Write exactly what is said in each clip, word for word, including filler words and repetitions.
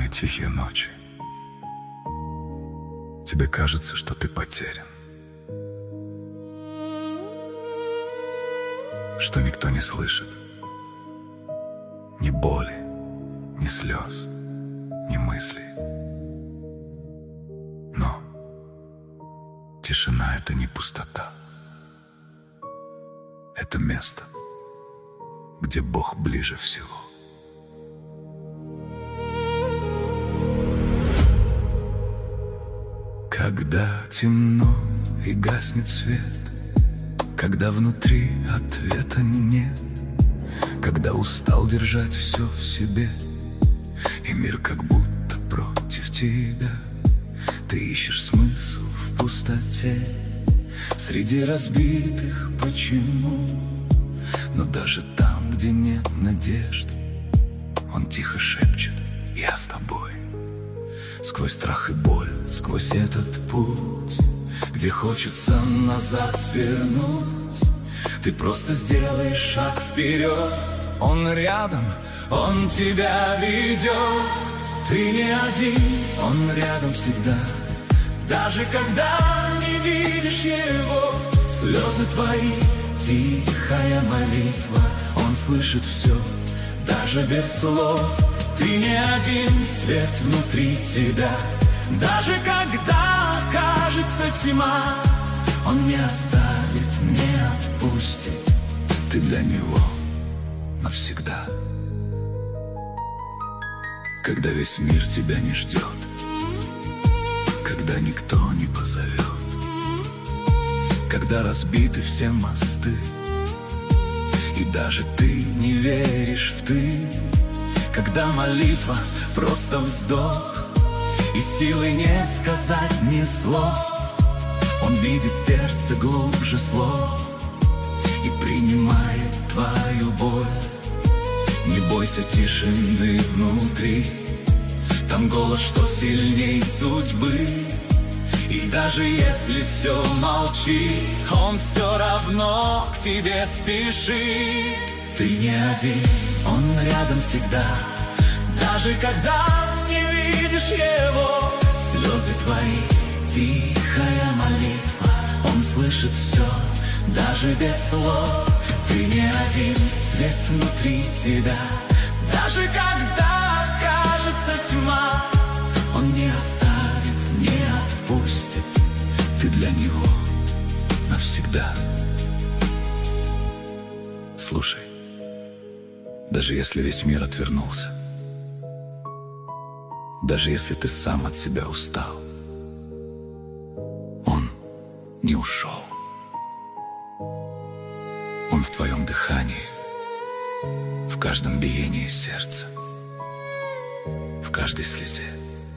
самые тихие ночи тебе кажется, что ты потерян, что никто не слышит ни боли, ни слез, ни мыслей. Но тишина — это не пустота. Это место, где Бог ближе всего. Когда темно и гаснет свет, когда внутри ответа нет, когда устал держать все в себе, и мир как будто против тебя, ты ищешь смысл в пустоте, среди разбитых почему. Но даже там, где нет надежды, он тихо шепчет: я с тобой. Сквозь страх и боль, сквозь этот путь, где хочется назад свернуть, ты просто сделай шаг вперед. Он рядом, он тебя ведет. Ты не один, он рядом всегда. Даже когда не видишь его, слезы твои, тихая молитва. Он слышит все, даже без слов. Ты не один, свет внутри тебя. Даже когда кажется тьма, он не оставит, не отпустит. Ты для него навсегда. Когда весь мир тебя не ждет, когда никто не позовет, когда разбиты все мосты, и даже ты не веришь в ты, когда молитва просто вздох, и силы нет сказать ни слов, он видит сердце глубже слов и принимает твою боль. Не бойся тишины внутри, там голос, что сильней судьбы. И даже если все молчит, он все равно к тебе спешит. Ты не один, он рядом всегда. Даже когда не видишь его, слезы твои, тихая молитва. Он слышит все, даже без слов. Ты не один, свет внутри тебя. Даже когда кажется тьма, он не оставит, не отпустит. Ты для него навсегда. Слушай, даже если весь мир отвернулся, даже если ты сам от себя устал, он не ушел. Он в твоем дыхании, в каждом биении сердца, в каждой слезе.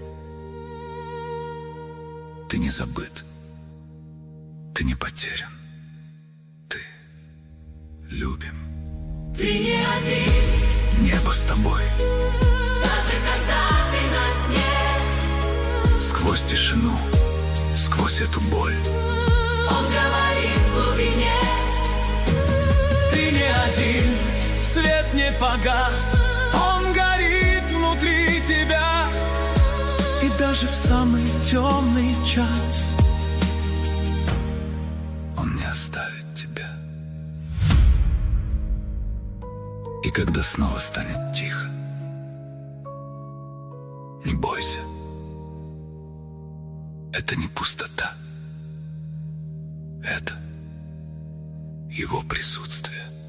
Ты не забыт, ты не потерян, ты любим. Ты не один, небо с тобой, даже когда ты на дне. Сквозь тишину, сквозь эту боль, он говорит в глубине. Ты не один, свет не погас, он горит внутри тебя. И даже в самый темный час он не оставит тебя. И когда снова станет тихо, не бойся, это не пустота, это его присутствие.